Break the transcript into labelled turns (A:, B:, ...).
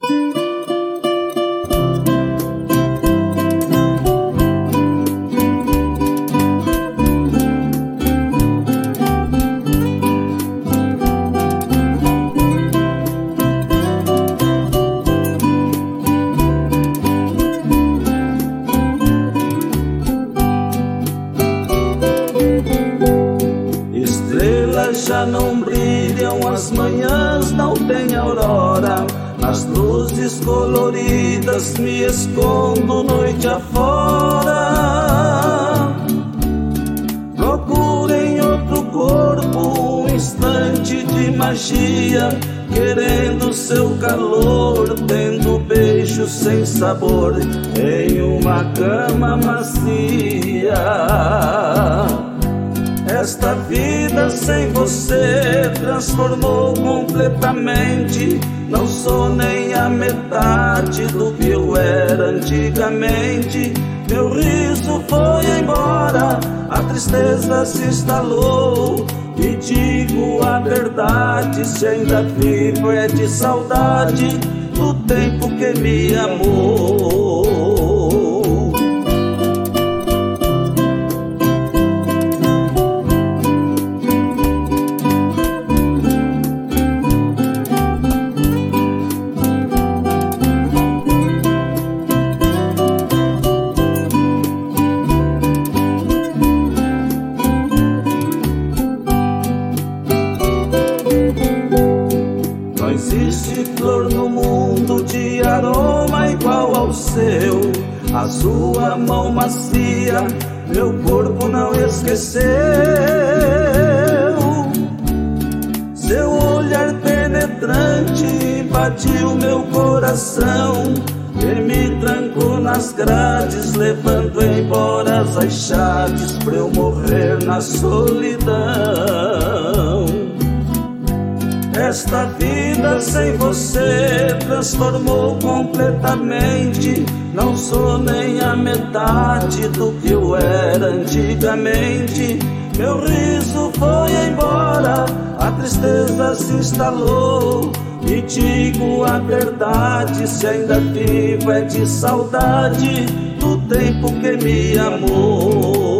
A: Já não brilham, as manhãs não tem aurora, as luzes coloridas me escondo noite afora. Procuro em outro corpo um instante de magia, querendo seu calor, tendo beijo sem sabor em uma cama macia. Esta vida sem você transformou completamente. Não sou nem a metade do que eu era antigamente. Meu riso foi embora, a tristeza se instalou. E digo a verdade, se ainda vivo é de saudade do tempo que me amou. Não existe flor no mundo de aroma igual ao seu. A sua mão macia, meu corpo não esqueceu. Seu olhar penetrante invadiu meu coração e me trancou nas grades, levando embora as chaves pra eu morrer na solidão. Esta vida sem você transformou completamente. Não sou nem a metade do que eu era antigamente. Meu riso foi embora, a tristeza se instalou. E digo a verdade, se ainda vivo é de saudade do tempo que me amou.